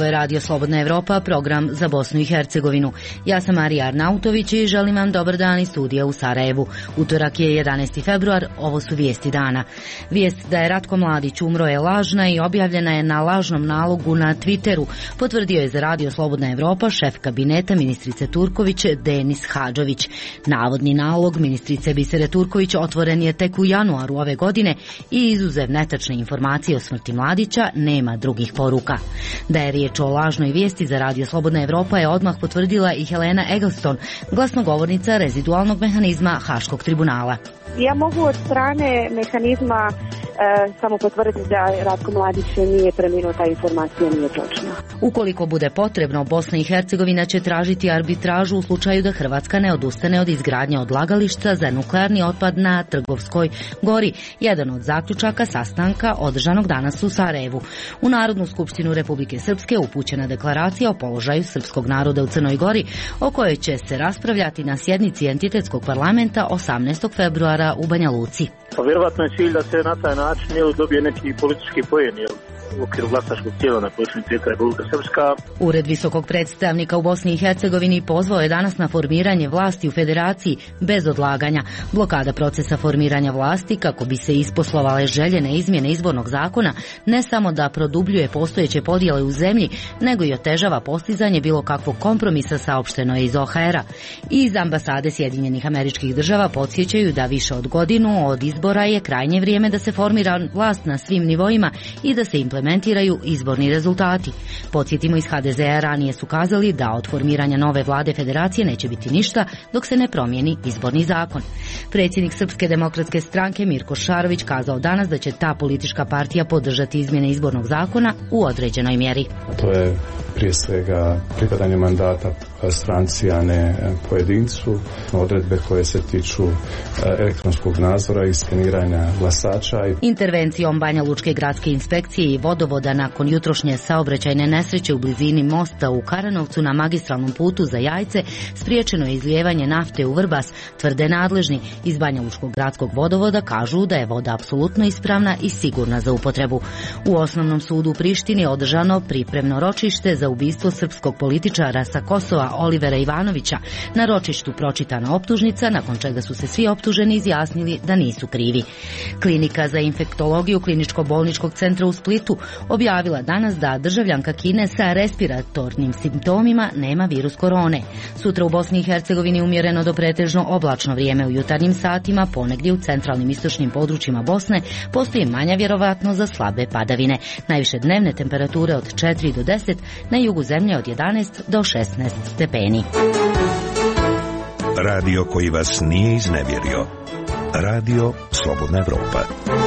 Ovo je Radio Slobodna Evropa, program za Bosnu i Hercegovinu. Ja sam Marija Arnautović i želim vam dobar dan iz studija u Sarajevu. Utorak je 11. februar, ovo su vijesti dana. Vijest da je Ratko Mladić umro je lažna i objavljena je na lažnom nalogu na Twitteru, potvrdio je za Radio Slobodna Evropa šef kabineta ministrice Turković Denis Hadžović. Navodni nalog ministrice Bisere Turković otvoren je tek u januaru ove godine i izuzev netačne informacije o smrti Mladića nema drugih poruka. Da je riječ o lažnoj vijesti za Radio Slobodna Evropa je odmah potvrdila i Helena Eggleston, glasnogovornica rezidualnog mehanizma Haškog tribunala. Ja mogu od strane mehanizma samo potvrditi da Ratko Mladić nije preminuo, ta informacija nije točna. Ukoliko bude potrebno, Bosna i Hercegovina će tražiti arbitražu u slučaju da Hrvatska ne odustane od izgradnje odlagališta za nuklearni otpad na Trgovskoj gori, jedan od zaključaka sastanka održanog danas u Sarajevu. U Narodnu skupštinu Republike Srpske upućena deklaracija o položaju srpskog naroda u Crnoj Gori, o kojoj će se raspravljati na sjednici entitetskog parlamenta 18. februara u Banja Luci. Pa vjerovatno je cilj da se na taj način dobije neki politički poen u okviru glasačkog tijela na području Republike Srpska. Ured visokog predstavnika u Bosni i Hercegovini pozvao je danas na formiranje vlasti u federaciji bez odlaganja. Blokada procesa formiranja vlasti kako bi se isposlovale željene izmjene izbornog zakona ne samo da produbljuje postojeće podjele u zemlji, nego i otežava postizanje bilo kakvog kompromisa, saopšteno je iz OHR-a. Iz ambasade Sjedinjenih Američkih Država podsjećaju da više od godinu od izbora je krajnje vrijeme da se formira vlast na svim nivoima i da se implementiraju izborni rezultati. Podsjetimo, iz HDZ-a ranije su kazali da od formiranja nove vlade federacije neće biti ništa dok se ne promijeni izborni zakon. Predsjednik Srpske demokratske stranke Mirko Šarović kazao danas da će ta politička partija podržati izmjene izbornog zakona u određenoj mjeri. To je prije svega pripadanje mandata stranci, a ne pojedincu, odredbe koje se tiču elektronskog nadzora i skeniranja glasača. Intervencijom Banja Lučke gradske inspekcije i vodovoda nakon jutrošnje saobraćajne nesreće u blizini mosta u Karanovcu na magistralnom putu za Jajce spriječeno je izlijevanje nafte u Vrbas, tvrde nadležni. Iz Banja Lučkog gradskog vodovoda kažu da je voda apsolutno ispravna i sigurna za upotrebu. U Osnovnom sudu u Prištini je održano pripremno ročište za ubistvo srpskog političara sa Kosova Olivera Ivanovića. Na ročištu pročitana optužnica, nakon čega su se svi optuženi izjasnili da nisu krivi. Klinika za infektologiju Kliničko-bolničkog centra u Splitu objavila danas da državljanka Kine sa respiratornim simptomima nema virus korone. Sutra u Bosni i Hercegovini umjereno do pretežno oblačno vrijeme. U jutarnjim satima ponegdje u centralnim istočnim područjima Bosne postoji manja vjerovatnost za slabe padavine. Najviše dnevne temperature od 4 do 10, na jugu zemlje od 11 do 16 stepeni. Radio koji vas nije iznevjerio. Radio Slobodna Evropa.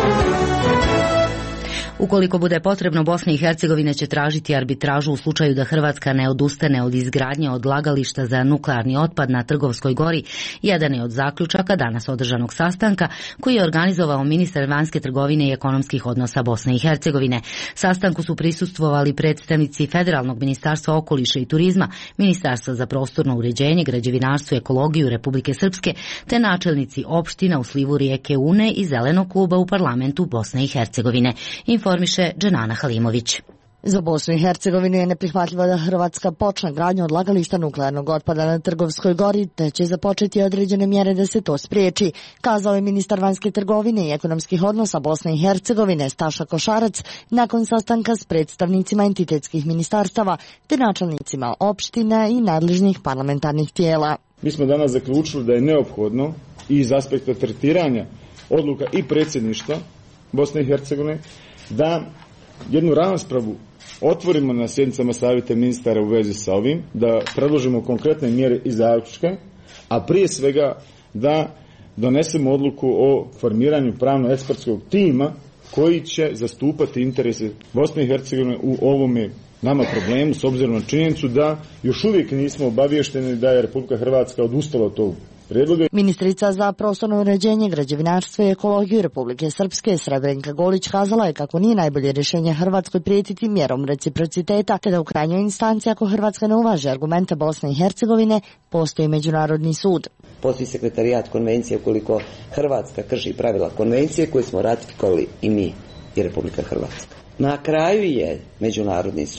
Ukoliko bude potrebno, Bosna i Hercegovina će tražiti arbitražu u slučaju da Hrvatska ne odustane od izgradnje odlagališta za nuklearni otpad na Trgovskoj gori, jedan je od zaključaka danas održanog sastanka koji je organizovao ministar vanjske trgovine i ekonomskih odnosa Bosne i Hercegovine. Sastanku su prisustvovali predstavnici Federalnog ministarstva okoliša i turizma, Ministarstva za prostorno uređenje, građevinarstvo i ekologiju Republike Srpske, te načelnici opština u slivu rijeke Une i Zelenog kluba u parlamentu Bosne i Hercegovine. Informiše Dženana Halimović. Za Bosnu i Hercegovinu je neprihvatljivo da Hrvatska počne gradnju odlagališta nuklearnog otpada na Trgovskoj gori, te će započeti određene mjere da se to spriječi, kazao je ministar vanjske trgovine i ekonomskih odnosa Bosne i Hercegovine Staša Košarac nakon sastanka s predstavnicima entitetskih ministarstava te načelnicima opština i nadležnih parlamentarnih tijela. Mi smo danas zaključili da je neophodno i iz aspekta tretiranja odluka i predsjedništva Bosne i Hercegovine da jednu raspravu otvorimo na sjednicama savjeta ministara u vezi sa ovim, da predložimo konkretne mjere i zaključke, a prije svega da donesemo odluku o formiranju pravno-ekspertskog tima koji će zastupati interese Bosne i Hercegovine u ovome nama problemu, s obzirom na činjenicu da još uvijek nismo obaviješteni da je Republika Hrvatska odustala od tog prijedloga. Ministrica za prostorno uređenje, građevinarstvo i ekologiju Republike Srpske Srebrenka Golić kazala je kako nije najbolje rješenje Hrvatskoj prijetiti mjerom reciprociteta, te da u krajnjoj instanci ako Hrvatska ne uvaži argumente Bosne i Hercegovine, postoji Međunarodni sud. Postoji sekretarijat konvencije ukoliko Hrvatska krši pravila konvencije koje smo ratifikovali i mi i Republika Hrvatska. Na kraju je Međunarodni sud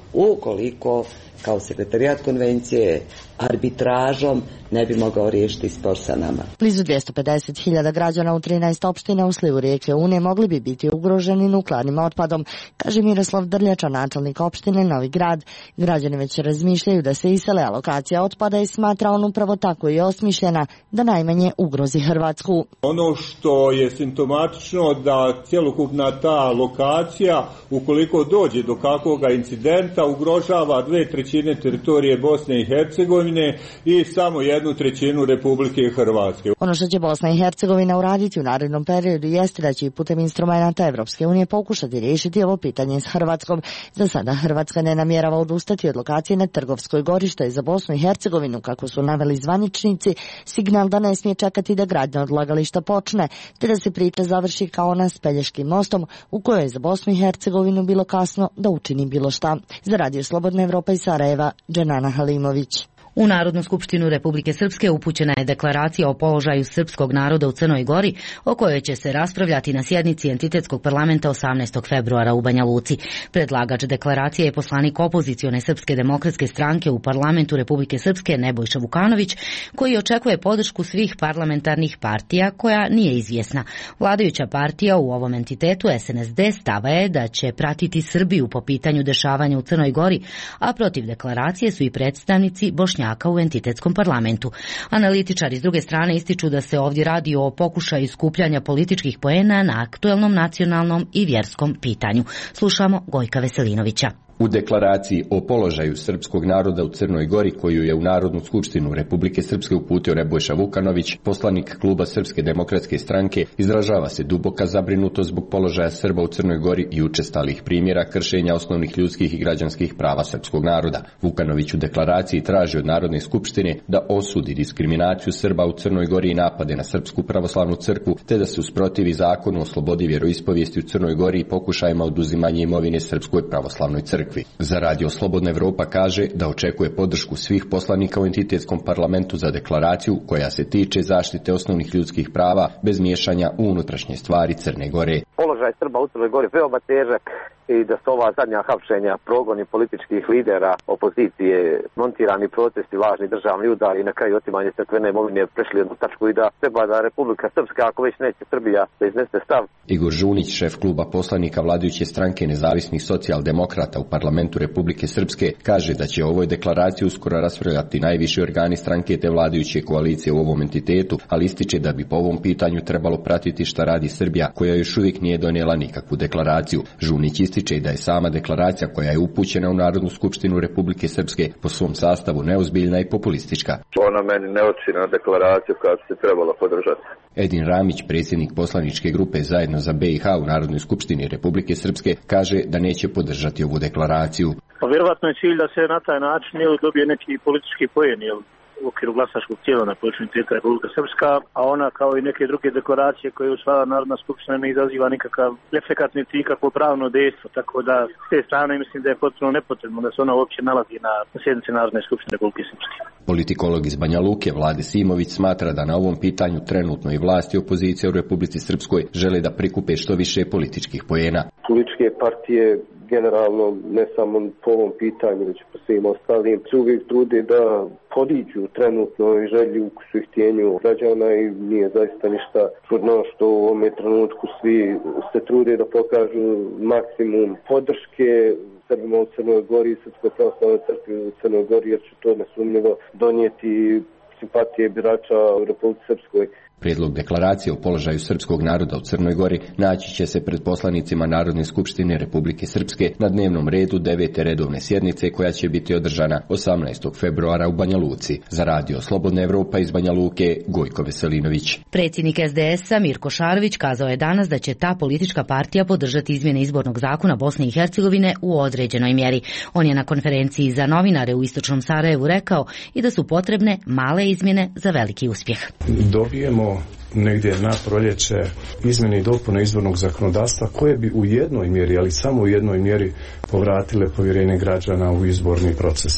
ukoliko kao sekretarijat konvencije arbitražom ne bi mogao riješiti spor sa nama. Blizu 250.000 građana u 13 opština u slivu rijeke Une mogli bi biti ugroženi nuklearnim otpadom, kaže Miroslav Drljača, načelnik opštine Novi Grad. Građani već razmišljaju da se isele, a lokacija otpada i smatra on upravo tako i osmišljena da najmanje ugrozi Hrvatsku. Ono što je simptomatično da cjelokupna ta lokacija, ukoliko dođe do kakvoga incidenta, ugrožava 2/3 teritorije Bosne i Hercegovine i samo 1/3 Republike Hrvatske. Ono što će Bosna i Hercegovina uraditi u narednom periodu jeste da će i putem instrumenta Evropske unije pokušati riješiti ovo pitanje s Hrvatskom. Za sada Hrvatska ne namjerava odustati od lokacije na Trgovskoj gori, što je za Bosnu i Hercegovinu, kako su naveli zvaničnici, signal da ne smije čekati da gradnja odlagališta počne, te da se priča završi kao ona s Pelješkim mostom, u kojoj je za Bosnu i Hercegovinu bilo kasno da učini bilo šta. Za Radio Slobodna Evropa iz Sarajeva, Dženana Halimović. U Narodnu skupštinu Republike Srpske upućena je deklaracija o položaju srpskog naroda u Crnoj Gori, o kojoj će se raspravljati na sjednici entitetskog parlamenta 18. februara u Banja Luci. Predlagač deklaracije je poslanik opozicione Srpske demokratske stranke u parlamentu Republike Srpske Nebojša Vukanović, koji očekuje podršku svih parlamentarnih partija, koja nije izvjesna. Vladajuća partija u ovom entitetu, SNSD, stava je da će pratiti Srbiju po pitanju dešavanja u Crnoj Gori, a protiv deklaracije su i predstavnici Bošnjaka u entitetskom parlamentu. Analitičari s druge strane ističu da se ovdje radi o pokušaju skupljanja političkih poena na aktuelnom nacionalnom i vjerskom pitanju. Slušamo Gojka Veselinovića. U deklaraciji o položaju srpskog naroda u Crnoj Gori, koju je u Narodnu skupštinu Republike Srpske uputio Nebojša Vukanović, poslanik kluba Srpske demokratske stranke, izražava se duboka zabrinutost zbog položaja Srba u Crnoj Gori i učestalih primjera kršenja osnovnih ljudskih i građanskih prava srpskog naroda. Vukanović u deklaraciji traži od Narodne skupštine da osudi diskriminaciju Srba u Crnoj Gori i napade na Srpsku pravoslavnu crkvu, te da se usprotivi zakonu o slobodi vjeroispovijesti u Crnoj Gori i pokušajima oduzimanja imovine Srpskoj pravoslavnoj crkvi. Za Radio Slobodna Evropa kaže da očekuje podršku svih poslanika u entitetskom parlamentu za deklaraciju koja se tiče zaštite osnovnih ljudskih prava bez miješanja u unutrašnje stvari Crne Gore. Položaj Srba u Crnoj Gori veoma težak i da su ova zadnja hapšenja, progoni političkih lidera opozicije, montirani protesti, lažni državni udari i na kraju otimanje crkvene imovine prešli jednu tačku i da treba da Republika Srpska, ako već neće Srbija, da iznese stav. Igor Žunić, šef kluba poslanika vladajuće stranke nezavisnih socijaldemokrata u parlamentu Republike Srpske, kaže da će o ovoj deklaraciji uskoro raspravljati najviši organi stranke te vladajuće koalicije u ovom entitetu, ali ističe da bi po ovom pitanju trebalo pratiti šta radi Srbija, koja još uvijek nije donijela nikakvu deklaraciju. Žunić ističe da je sama deklaracija koja je upućena u Narodnu skupštinu Republike Srpske po svom sastavu neozbiljna i populistička. Ona meni ne oči na deklaraciju koja bi se trebala podržati. Edin Ramić, predsjednik poslaničke grupe Zajedno za BiH u Narodnoj skupštini Republike Srpske, kaže da neće podržati ovu deklaraciju. Pa vjerovatno je cilj da se na taj način dobije neki politički poen, u okviru glasačkog tijela na području entiteta Republika Srpska, a ona kao i neke druge deklaracije koje usvaja Narodna skupština ne izaziva nikakav efekat niti ikakvo pravno dejstvo, tako da s te strane mislim da je potpuno nepotrebno da se ona uopće nalazi na sjednici Narodne skupštine Republike Srpske. Politikolog iz Banja Luke Vlade Simović smatra da na ovom pitanju trenutno i vlasti i opozicija u Republici Srpskoj žele da prikupe što više političkih poena. Političke partije generalno, ne samo po ovom pitanju, već po svim ostalim, se uvijek trude da podiđu trenutno i želju ukusu i htjenju građana i nije zaista ništa čudno što u ovom trenutku svi se trude da pokažu maksimum podrške Srbima u Crnoj Gori i Srpskoj pravoslavnoj crkvi u Crnoj Gori, jer će to nesumnjivo donijeti simpatije birača u Republici Srpskoj. Prijedlog deklaracije o položaju srpskog naroda u Crnoj Gori naći će se pred poslanicima Narodne skupštine Republike Srpske na dnevnom redu 9. redovne sjednice koja će biti održana 18. februara u Banja Luci. Za Radio Slobodna Evropa iz Banja Luke, Gojko Veselinović. Predsjednik SDS-a Mirko Šarović kazao je danas da će ta politička partija podržati izmjene izbornog zakona Bosne i Hercegovine u određenoj mjeri. On je na konferenciji za novinare u Istočnom Sarajevu rekao i da su potrebne male izmjene za veliki uspjeh. Dobijemo negdje na proljeće izmjene i dopune izbornog zakonodavstva koje bi u jednoj mjeri, ali samo u jednoj mjeri povratile povjerenje građana u izborni proces.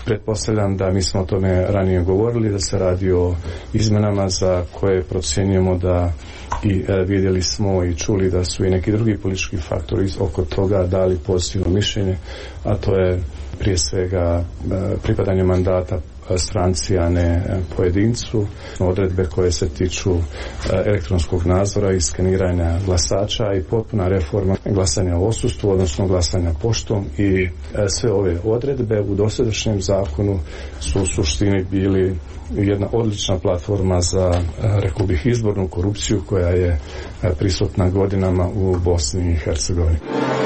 Pretpostavljam da mi smo o tome ranije govorili, da se radi o izmenama za koje procjenjujemo da i vidjeli smo i čuli da su i neki drugi politički faktori oko toga dali pozitivno mišljenje, a to je prije svega pripadanje mandata stranci, a ne pojedincu, odredbe koje se tiču elektronskog nadzora i skeniranja glasača i potpuna reforma glasanja u odsustvu, odnosno glasanja poštom, i sve ove odredbe u dosadašnjem zakonu su u suštini bili jedna odlična platforma za, rekao bih, izbornu korupciju koja je prisutna godinama u Bosni i Hercegovini.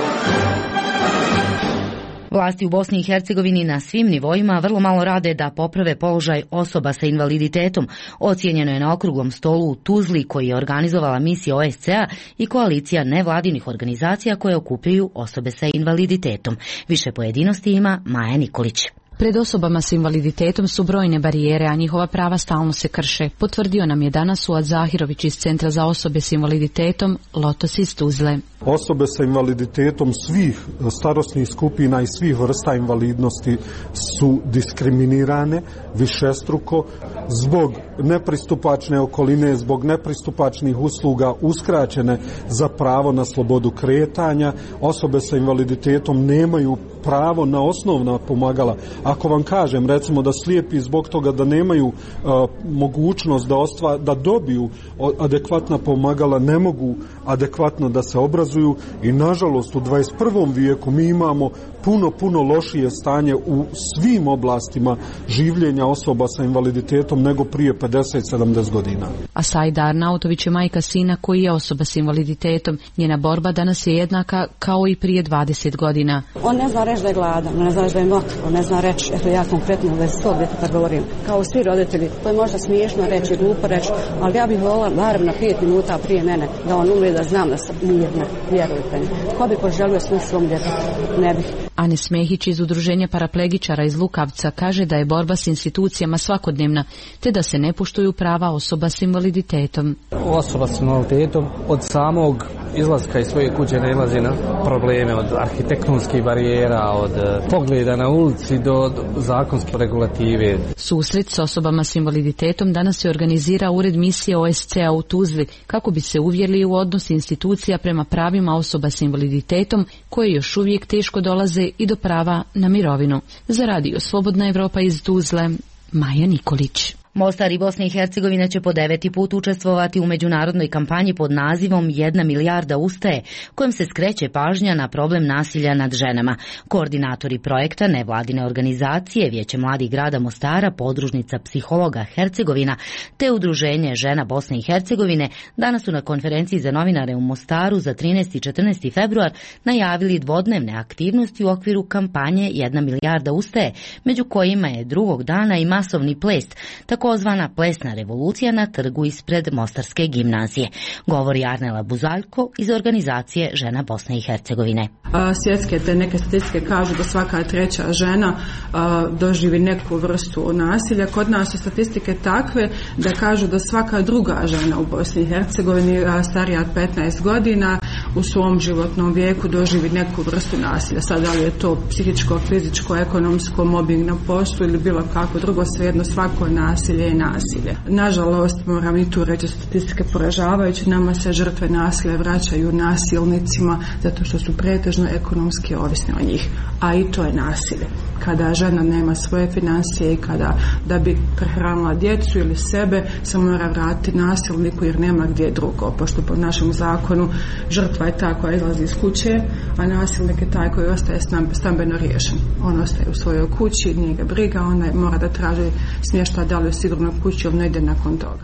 Vlasti u Bosni i Hercegovini na svim nivoima vrlo malo rade da poprave položaj osoba sa invaliditetom. Ocijenjeno je na okruglom stolu u Tuzli koji je organizovala misija OSCE-a i koalicija nevladinih organizacija koje okupljaju osobe sa invaliditetom. Više pojedinosti ima Maja Nikolić. Pred osobama s invaliditetom su brojne barijere, a njihova prava stalno se krše, potvrdio nam je danas Suad Zahirović iz Centra za osobe s invaliditetom Lotos iz Tuzle. Osobe sa invaliditetom svih starosnih skupina i svih vrsta invalidnosti su diskriminirane višestruko zbog nepristupačne okoline, zbog nepristupačnih usluga, uskraćene za pravo na slobodu kretanja. Osobe sa invaliditetom nemaju pravo na osnovna pomagala. Ako vam kažem, recimo, da slijepi zbog toga da nemaju mogućnost da dobiju adekvatna pomagala, ne mogu adekvatno da se obrazuju, i nažalost u 21. vijeku mi imamo puno lošije stanje u svim oblastima življenja osoba sa invaliditetom nego prije 50-70 godina. A Saida Arnautović je majka sina koji je osoba s invaliditetom. Njena borba danas je jednaka kao i prije 20 godina. On ne zna reći da je gladan, on ne zna reći da je mokro, on ne zna reći, eto ja konkretno već 100 kad govorim, kao svi roditelji. To je možda smiješno reći, glupo reći, ali ja bih volila barem na 5 minuta prije mene da on umre, da znam da sam mirna, vjerujte mi. Ko bi poželio sve svom djetetu? Ne bih. Anes Mehić iz Udruženja paraplegičara iz Lukavca kaže da je borba s institucijama svakodnevna, te da se ne poštuju prava osoba s invaliditetom. Osoba s invaliditetom od samog izlaska iz svoje kuće nailazi na probleme, od arhitektonskih barijera, od pogleda na ulici do zakonske regulative. Susret s osobama s invaliditetom danas se organizira Ured misije OSCE-a u Tuzli kako bi se uvjerili u odnos institucija prema pravima osoba s invaliditetom koje još uvijek teško dolaze i do prava na mirovinu. Za Radio Slobodna Evropa iz Tuzle, Maja Nikolić. Mostar i Bosna i Hercegovina će po 9. put učestvovati u međunarodnoj kampanji pod nazivom 1 milijarda ustaje, kojom se skreće pažnja na problem nasilja nad ženama. Koordinatori projekta nevladine organizacije, Vijeće mladih grada Mostara, podružnica psihologa Hercegovina te Udruženje žena Bosne i Hercegovine danas su na konferenciji za novinare u Mostaru za 13. i 14. februar najavili dvodnevne aktivnosti u okviru kampanje 1 milijarda ustaje, među kojima je drugog dana i masovni ples, takozvana plesna revolucija na trgu ispred Mostarske gimnazije. Govori Arnela Buzaljko iz organizacije žena Bosne i Hercegovine. Svjetske te neke statistike kažu da svaka treća žena doživi neku vrstu nasilja. Kod nas su statistike takve da kažu da svaka druga žena u Bosni i Hercegovini starija od 15 godina u svom životnom vijeku doživi neku vrstu nasilja. Sad, da li je to psihičko, fizičko, ekonomsko, mobbing na poslu ili bilo kako drugo, svejedno svako nasilje je nasilje. Nažalost, moram i tu reći, statistike poražavajuće, nama se žrtve nasilja vraćaju nasilnicima zato što su pretežno ekonomski ovisni o njih, a i to je nasilje. Kada žena nema svoje financije i kada da bi prehranila djecu ili sebe se mora vratiti nasilniku jer nema gdje drugo, pošto po našem zakonu žrtva je ta koja izlazi iz kuće, a nasilnik je taj koji ostaje stambeno riješen. On ostaje u svojoj kući, nije ga briga, ona mora da traži smještaj da li u sigurnoj kući ili ne ide nakon toga.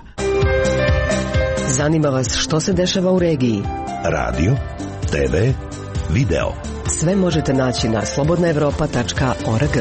Zanima vas što se dešava u regiji? Radio, TV, video. Sve možete naći na slobodnaevropa.org.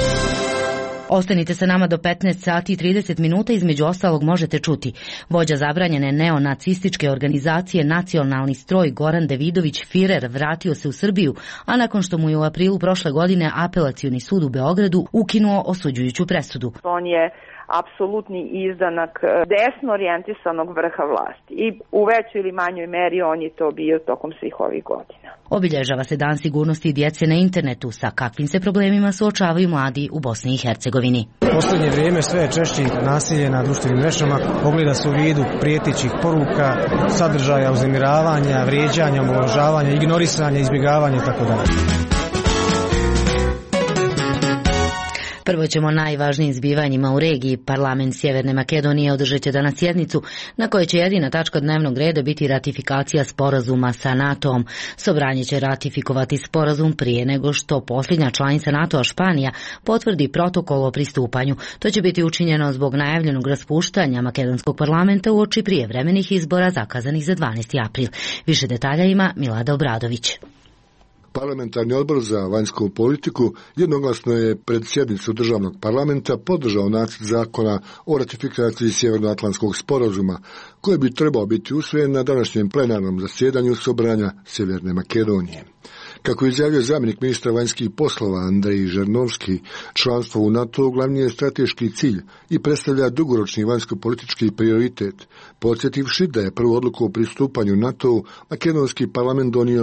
Ostanite sa nama do 15 sati i 30 minuta, između ostalog možete čuti. Vođa zabranjene neonacističke organizacije Nacionalni stroj Goran Devidović Firer vratio se u Srbiju, a nakon što mu je u aprilu prošle godine Apelacioni sud u Beogradu ukinuo osuđujuću presudu. On je apsolutni izdanak desno orijentisanog vrha vlasti. I u većoj ili manjoj meri on je to bio tokom svih ovih godina. Obilježava se Dan sigurnosti djece na internetu. Sa kakvim se problemima suočavaju mladi u Bosni i Hercegovini? U posljednje vrijeme sve je češće nasilje na društvenim mrežama, ogleda se u vidu prijetećih poruka, sadržaja uznemiravanja, vrijeđanja, omalovažavanja, ignorisanja, izbjegavanja itd. Prvo ćemo najvažnijim zbivanjima u regiji. Parlament Sjeverne Makedonije održat će danas sjednicu na kojoj će jedina tačka dnevnog reda biti ratifikacija sporazuma sa NATO-om. Sobranje će ratifikovati sporazum prije nego što posljednja članica NATO-a Španija potvrdi protokol o pristupanju. To će biti učinjeno zbog najavljenog raspuštanja makedonskog parlamenta uoči prijevremenih izbora zakazanih za 12. april. Više detalja ima Milada Obradović. Parlamentarni odbor za vanjsku politiku jednoglasno je pred sjednicu državnog parlamenta podržao nacrt zakona o ratifikaciji Sjevernoatlantskog sporazuma, koji bi trebao biti usvojen na današnjem plenarnom zasjedanju Sobranja Sjeverne Makedonije. Kako izjavio zamjenik ministra vanjskih poslova Andrej Žernovski, članstvo u NATO glavni je strateški cilj i predstavlja dugoročni vanjsko-politički prioritet, podsjetivši da je prvu odluku o pristupanju NATO-u makedonski parlament donio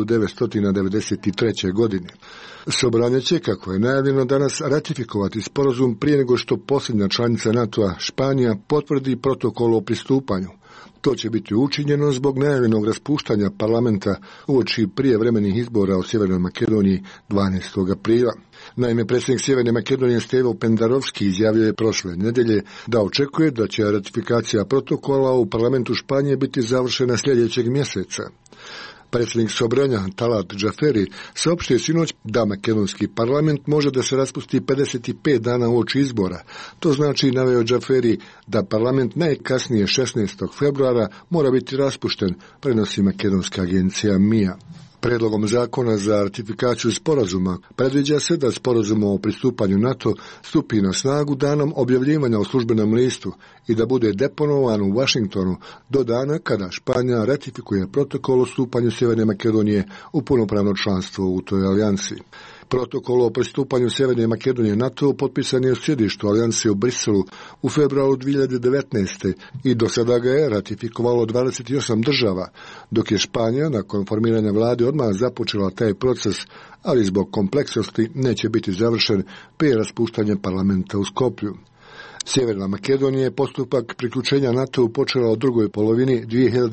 1993. godine. Sobranje će, kako je najavljeno danas, ratifikovati sporazum prije nego što posljednja članica NATO-a Španija potvrdi protokol o pristupanju. To će biti učinjeno zbog najavljenog raspuštanja parlamenta uoči prijevremenih izbora u Sjevernoj Makedoniji 12. aprila. Naime, predsjednik Sjeverne Makedonije Stevo Pendarovski izjavio je prošle nedjelje da očekuje da će ratifikacija protokola u parlamentu Španije biti završena sljedećeg mjeseca. Predsjednik Sobranja Talat Džaferi saopštio sinoć da makedonski parlament može da se raspusti 55 dana uoči izbora. To znači, naveo Džaferi, da parlament najkasnije 16. februara mora biti raspušten, prenosi makedonska agencija MIA. Predlogom zakona za ratifikaciju sporazuma predviđa se da sporazum o pristupanju NATO stupi na snagu danom objavljivanja u službenom listu i da bude deponovan u Washingtonu do dana kada Španija ratifikuje protokol o stupanju Sjeverne Makedonije u punopravno članstvo u toj alijansi. Protokol o pristupanju Sjeverne Makedonije NATO potpisan je u sjedištu alijanse u Briselu u februaru 2019. i do sada ga je ratifikovalo 28 država, dok je Španija nakon formiranja vlade odmah započela taj proces, ali zbog kompleksnosti neće biti završen prije raspuštanja parlamenta u Skoplju. Sjeverna Makedonija je postupak priključenja NATO-u počela u drugoj polovini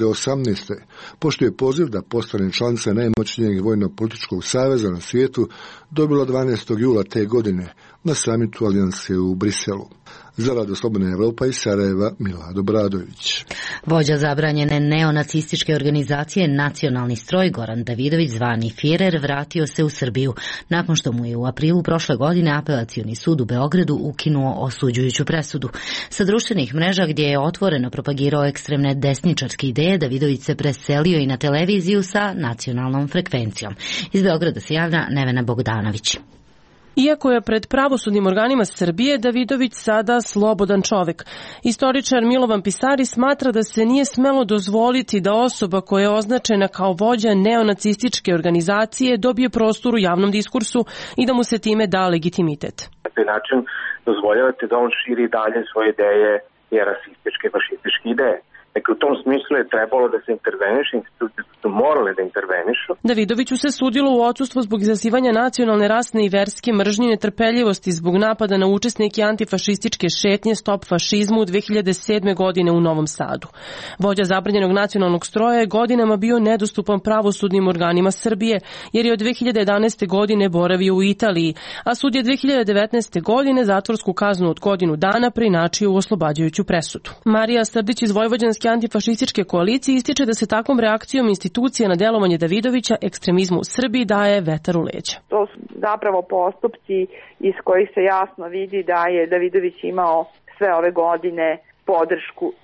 2018. pošto je poziv da postane članica najmoćnijeg vojno-političkog saveza na svijetu dobila 12. jula te godine na samitu alijanse u Briselu. Za Radio Slobodna Evropa iz Sarajeva, Milad Obradović. Vođa zabranjene neonacističke organizacije Nacionalni stroj Goran Davidović, zvani Firer, vratio se u Srbiju nakon što mu je u aprilu prošle godine Apelacioni sud u Beogradu ukinuo osuđujuću presudu. Sa društvenih mreža gdje je otvoreno propagirao ekstremne desničarske ideje, Davidović se preselio i na televiziju sa nacionalnom frekvencijom. Iz Beograda se javlja Nevena Bogdanović. Iako je pred pravosudnim organima Srbije Davidović sada slobodan čovek. Istoričar Milovan Pisari smatra da se nije smelo dozvoliti da osoba koja je označena kao vođa neonacističke organizacije dobije prostor u javnom diskursu i da mu se time da legitimitet. Na taj način dozvoljavate da on širi dalje svoje ideje i rasističke, fašističke ideje. Dakle, u tom smislu je trebalo da se interveniše, institucije su morale da intervenišu. Davidoviću se sudilo u odsustvo zbog izazivanja nacionalne, rasne i verske mržnje i netrpeljivosti zbog napada na učesnike antifašističke šetnje Stop fašizmu 2007. godine u Novom Sadu. Vođa zabranjenog nacionalnog stroja je godinama bio nedostupan pravosudnim organima Srbije, jer je od 2011. godine boravio u Italiji, a sud je 2019. godine zatvorsku kaznu od godinu dana preinačio u oslobađajuću presudu. Marija Srdić iz Vojvođanske antifašističke koalicije ističe da se takvom reakcijom institucija na delovanje Davidovića ekstremizmu u Srbiji daje vetar u leđa. To su zapravo postupci iz kojih se jasno vidi da je Davidović imao sve ove godine podršku iz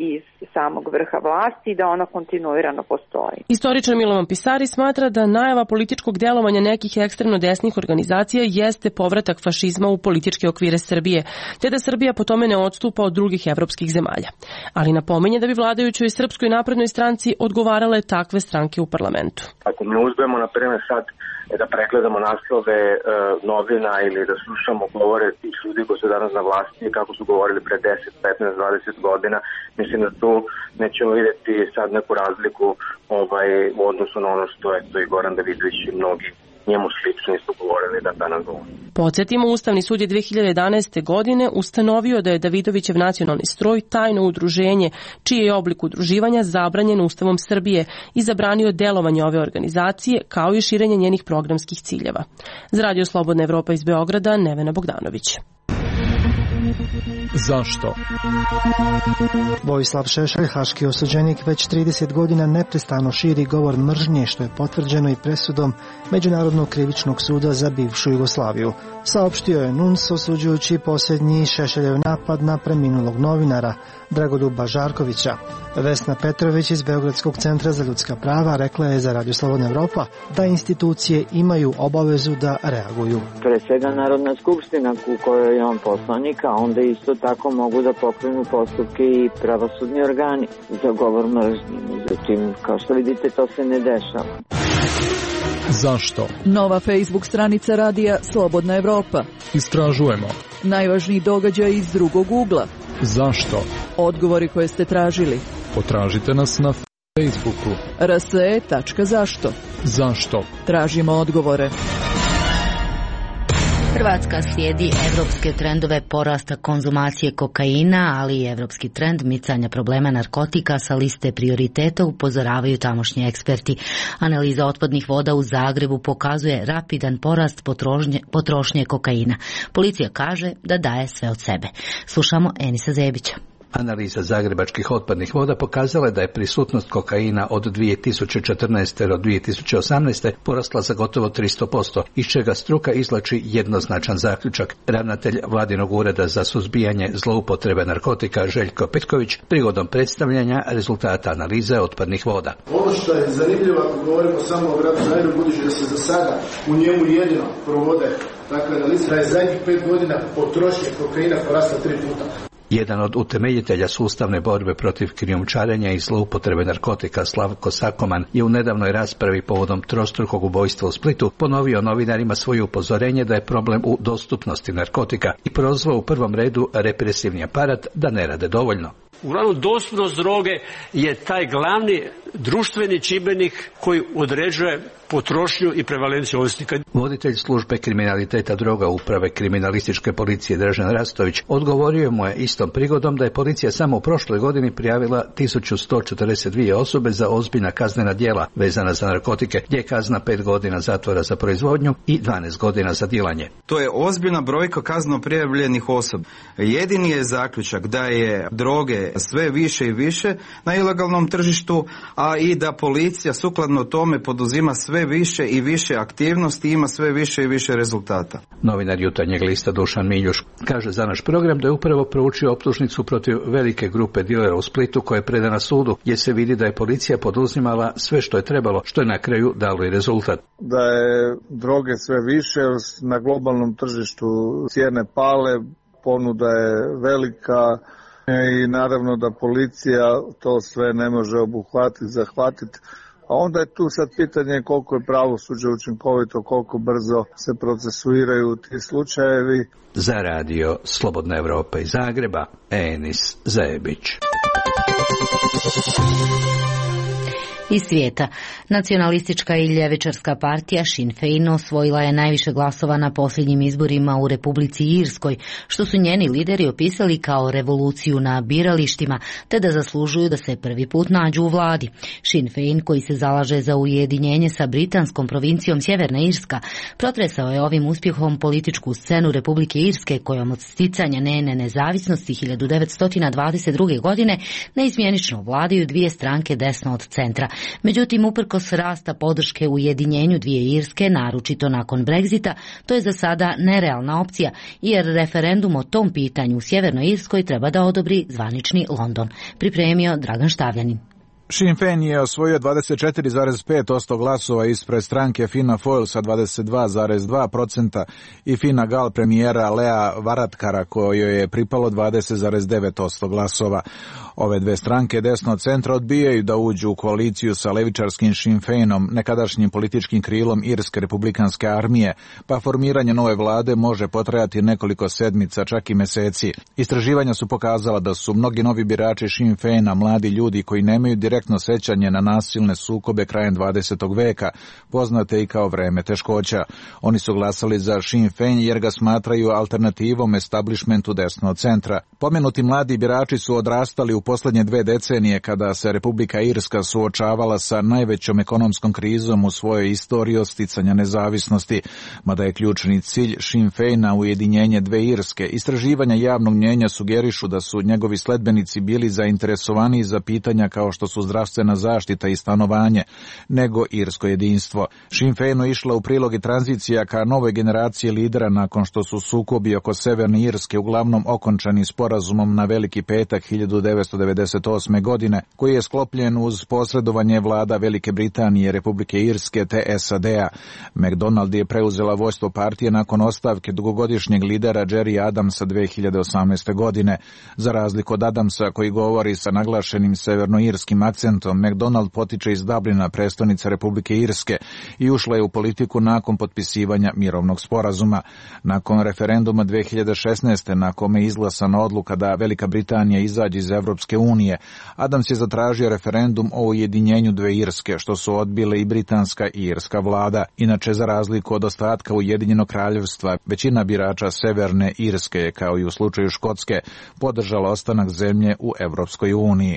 samog vrha vlasti i da ona kontinuirano postoji. Istoričar Milovan Pisari smatra da najava političkog djelovanja nekih ekstremno desnih organizacija jeste povratak fašizma u političke okvire Srbije, te da Srbija po tome ne odstupa od drugih evropskih zemalja. Ali napominje da bi vladajućoj Srpskoj naprednoj stranci odgovarale takve stranke u parlamentu. Ako mi uzmemo, na primjer, sad da pregledamo naslove novina ili da slušamo govore tih ljudi koji su danas na vlasti kako su govorili pre 10, 15, 20 godina, mislim da tu nećemo vidjeti sad neku razliku u odnosu na ono što je to i Goran Davidović i mnogi njemu slični su govorili da danas govori. Podsjetimo, Ustavni sud je 2011. godine ustanovio da je Davidovićev nacionalni stroj tajno udruženje, čiji je oblik udruživanja zabranjen Ustavom Srbije i zabranio delovanje ove organizacije kao i širenje njenih programskih ciljeva. Za Radio Slobodna Evropa iz Beograda, Nevena Bogdanović. Zašto? Vojislav Šešelj, haški osuđenik, već 30 godina neprestano širi govor mržnje, što je potvrđeno i presudom Međunarodnog krivičnog suda za bivšu Jugoslaviju. Saopštio je NUNS osuđujući posljednji Šešeljev napad na preminulog novinara Dragoljuba Žarkovića. Vesna Petrović iz Beogradskog centra za ljudska prava rekla je za Radio Slobodna Evropa da institucije imaju obavezu da reaguju. Pre svega Narodna skupština u kojoj je on poslanik, a onda isto tako mogu da pokrenu postupke i pravosudni organi za govor mržnje. Međutim, kao što vidite, to se ne dešava. Zašto? Nova Facebook stranica Radija Slobodna Evropa. Istražujemo. Najvažniji događaj iz drugog ugla. Zašto? Odgovori koje ste tražili. Potražite nas na Facebooku. rse.zašto. Zašto? Tražimo odgovore. Hrvatska slijedi evropske trendove porasta konzumacije kokaina, ali i evropski trend micanja problema narkotika sa liste prioriteta, upozoravaju tamošnji eksperti. Analiza otpadnih voda u Zagrebu pokazuje rapidan porast potrošnje kokaina. Policija kaže da daje sve od sebe. Slušamo Enisa Zebića. Analiza zagrebačkih otpadnih voda pokazala je da je prisutnost kokaina od 2014. do 2018. porasla za gotovo 300%, iz čega struka izvlači jednoznačan zaključak. Ravnatelj Vladinog ureda za suzbijanje zloupotrebe narkotika Željko Petković prigodom predstavljanja rezultata analize otpadnih voda. Ono što je zanimljivo ako govorimo samo o gradu Zagrebu, budući da se za sada u njemu jedino provode takve analize, da je zadnjih 5 godina potrošnje kokaina porasla 3 puta. Jedan od utemeljitelja sustavne borbe protiv krijumčarenja i zloupotrebe narkotika Slavko Sakoman je u nedavnoj raspravi povodom trostrukog ubojstva u Splitu ponovio novinarima svoje upozorenje da je problem u dostupnosti narkotika i prozvao u prvom redu represivni aparat da ne rade dovoljno. Uglavnom, dostupnost droge je taj glavni društveni čimbenik koji određuje potrošnju i prevalenciju ovisnika. Voditelj službe kriminaliteta droga uprave kriminalističke policije Dražen Rastović odgovorio mu je istom prigodom da je policija samo u prošloj godini prijavila 1142 osobe za ozbiljna kaznena djela vezana za narkotike, gdje je kazna 5 godina zatvora za proizvodnju i 12 godina za dilanje. To je ozbiljna brojka kazneno prijavljenih osoba. Jedini je zaključak da je droge sve više i više na ilegalnom tržištu, a i da policija sukladno tome poduzima sve više i više aktivnosti i ima sve više i više rezultata. Novinar Jutarnjeg lista Dušan Miljuš kaže za naš program da je upravo proučio optužnicu protiv velike grupe dilera u Splitu koja je predana sudu, gdje se vidi da je policija poduzimala sve što je trebalo, što je na kraju dalo i rezultat. Da je droge sve više, na globalnom tržištu cijene pale, ponuda je velika i naravno da policija to sve ne može obuhvatiti, zahvatiti. A onda je tu sad pitanje koliko je pravosuđe učinkovito, koliko brzo se procesuiraju ti slučajevi. Za Radio Slobodna Evropa iz Zagreba, Enis Zebić. Iz svijeta. Nacionalistička i ljevičarska partija Sinn Féin osvojila je najviše glasova na posljednjim izborima u Republici Irskoj, što su njeni lideri opisali kao revoluciju na biralištima, te da zaslužuju da se prvi put nađu u vladi. Sinn Féin, koji se zalaže za ujedinjenje sa britanskom provincijom Sjeverna Irska, protresao je ovim uspjehom političku scenu Republike Irske, kojom od sticanja njene nezavisnosti 1922. godine neizmjenično vladaju dvije stranke desno od centra. Međutim, uprkos rasta podrške ujedinjenju dvije Irske, naročito nakon Brexita, to je za sada nerealna opcija, jer referendum o tom pitanju u Sjevernoj Irskoj treba da odobri zvanični London. Pripremio Dragan Štavljanin. Sinn Féin je osvojio 24,5% glasova ispred stranke Fianna Fáil sa 22,2% i Fine Gael premijera Lea Varadkara kojoj je pripalo 20,9% glasova. Ove dve stranke desnog centra odbijaju da uđu u koaliciju sa levičarskim Sinn Féinom, nekadašnjim političkim krilom Irske republikanske armije, pa formiranje nove vlade može potrajati nekoliko sedmica, čak i meseci. Istraživanja su pokazala da su mnogi novi birači Sinn Féina mladi ljudi koji nemaju direktno sećanje na nasilne sukobe krajem 20. veka, poznate i kao vreme teškoća. Oni su glasali za Sinn Féin jer ga smatraju alternativom establishmentu desnog centra. Pomenuti mladi birači su odrastali u posljednje 2 decenije kada se Republika Irska suočavala sa najvećom ekonomskom krizom u svojoj istoriji od sticanja nezavisnosti, mada je ključni cilj Sinn Féina ujedinjenje dve Irske. Istraživanja javnog mnjenja sugerišu da su njegovi sledbenici bili zainteresovani za pitanja kao što su zdravstvena zaštita i stanovanje, nego irsko jedinstvo. Sinn Féinu išla u prilog i tranzicija ka novoj generaciji lidera nakon što su sukobi oko Severne Irske uglavnom okončani sporazumom na Veliki petak 1998. godine, koji je sklopljen uz posredovanje vlada Velike Britanije, Republike Irske te SAD-a. McDonald je preuzela vođstvo partije nakon ostavke dugogodišnjeg lidera Jerry Adamsa 2018. godine. Za razliku od Adamsa koji govori sa naglašenim severnoirskim akcentom, McDonald potiče iz Dublina, prestonice Republike Irske, i ušla je u politiku nakon potpisivanja mirovnog sporazuma. Nakon referenduma 2016. na kome je izglasana odluka da Velika Britanija izađe iz Evropske unije, Adams je zatražio referendum o ujedinjenju dve Irske, što su odbile i britanska i irska vlada. Inače, za razliku od ostatka Ujedinjenog kraljevstva, većina birača Severne Irske je, kao i u slučaju Škotske, podržala ostanak zemlje u Evropskoj uniji.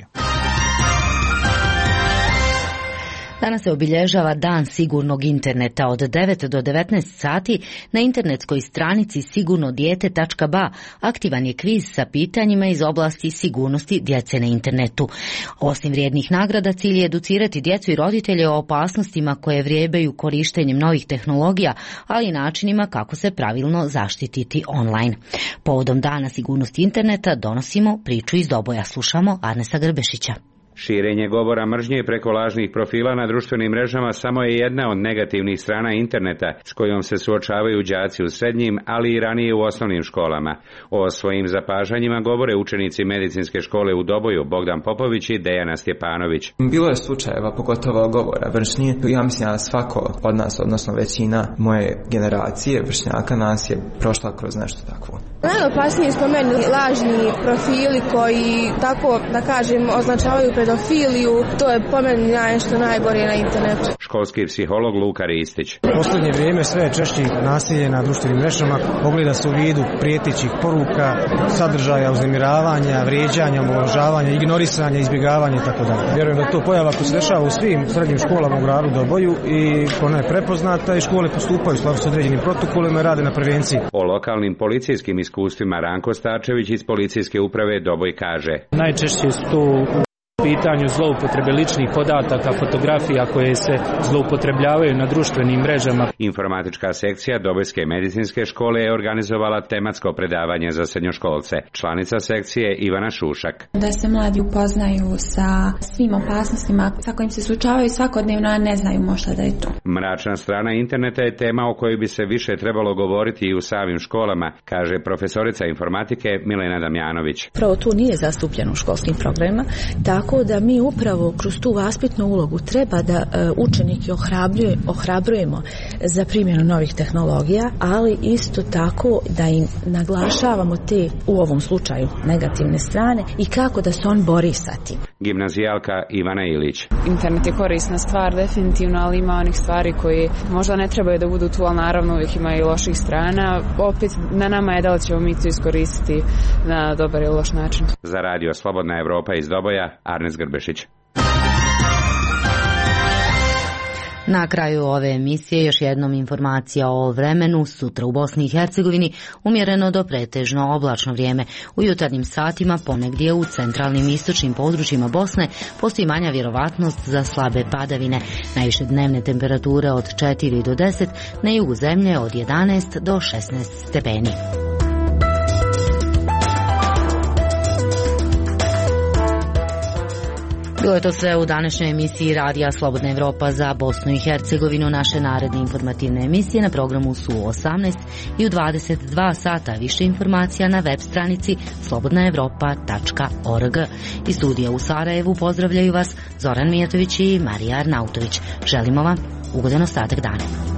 Danas se obilježava Dan sigurnog interneta. Od 9 do 19 sati na internetskoj stranici sigurnodijete.ba aktivan je kviz sa pitanjima iz oblasti sigurnosti djece na internetu. Osim vrijednih nagrada, cilj je educirati djecu i roditelje o opasnostima koje vrijebaju korištenjem novih tehnologija, ali i načinima kako se pravilno zaštititi online. Povodom Dana sigurnosti interneta donosimo priču iz Doboja. Slušamo Arnesa Grbešića. Širenje govora mržnje preko lažnih profila na društvenim mrežama samo je jedna od negativnih strana interneta s kojom se suočavaju đaci u srednjim, ali i ranije u osnovnim školama. O svojim zapažanjima govore učenici medicinske škole u Doboju Bogdan Popović i Dejana Stjepanović. Bilo je slučajeva, pogotovo govora mržnje. Ja mislim da svako od nas, odnosno većina moje generacije vršnjaka nas je prošla kroz nešto takvo. Najopasnije su po meni lažni profili koji, tako da kažem, označavaju pedofiliju. To je po meni nešto najgore na internetu. Školski psiholog Luka Ristić. U posljednje vrijeme sve češće nasilje na društvenim mrežama ogleda se u vidu prijetećih poruka, sadržaja uznemiravanja, vrijeđanja, omalovažavanja, ignorisanja, izbjegavanja itd. Vjerujem da to pojava koja se dešava u svim srednjim školama u gradu Doboju i ona je prepoznata i škole postupaju u skladu s određenim protokolima i rade na prevenciji. O lokalnim policijskim iskustvima Ranko Stačević iz policijske uprave Doboj kaže. Najčešće su to pitanju zloupotrebe ličnih podataka, fotografija koje se zloupotrebljavaju na društvenim mrežama. Informatička sekcija Dobojske medicinske škole je organizovala tematsko predavanje za srednjoškolce. Članica sekcije Ivana Šušak. Da se mladi upoznaju sa svim opasnostima sa kojim se suočavaju svakodnevno, a ne znaju možda da je to. Mračna strana interneta je tema o kojoj bi se više trebalo govoriti i u samim školama, kaže profesorica informatike Milena Damjanović. Pravo tu nije zastupljeno u školskim programima, tako da mi upravo kroz tu vaspitnu ulogu treba da učenike ohrabrujemo za primjenu novih tehnologija, ali isto tako da im naglašavamo te, u ovom slučaju, negativne strane i kako da se on bori sa tim. Gimnazijalka Ivana Ilić. Internet je korisna stvar definitivno, ali ima onih stvari koji možda ne trebaju da budu tu, ali naravno uvijek ima i loših strana. Opet na nama je da li ćemo mi to iskoristiti na dobar ili loš način. Za radio Slobodna Evropa iz Doboja, Arnes Grbešić. Na kraju ove emisije još jednom informacija o vremenu. Sutra u Bosni i Hercegovini umjereno do pretežno oblačno vrijeme. U jutarnjim satima ponegdje u centralnim i istočnim područjima Bosne postoji manja vjerovatnost za slabe padavine. Najviše dnevne temperature od 4 do 10, na jugu zemlje od 11 do 16 stepeni. Bilo je to sve u današnjoj emisiji Radija Slobodna Evropa za Bosnu i Hercegovinu. Naše naredne informativne emisije na programu su u 18 i u 22 sata. Više informacija na web stranici slobodnaevropa.org. Iz studija u Sarajevu pozdravljaju vas Zoran Mijatović i Marija Arnautović. Želimo vam ugodan ostatak dana.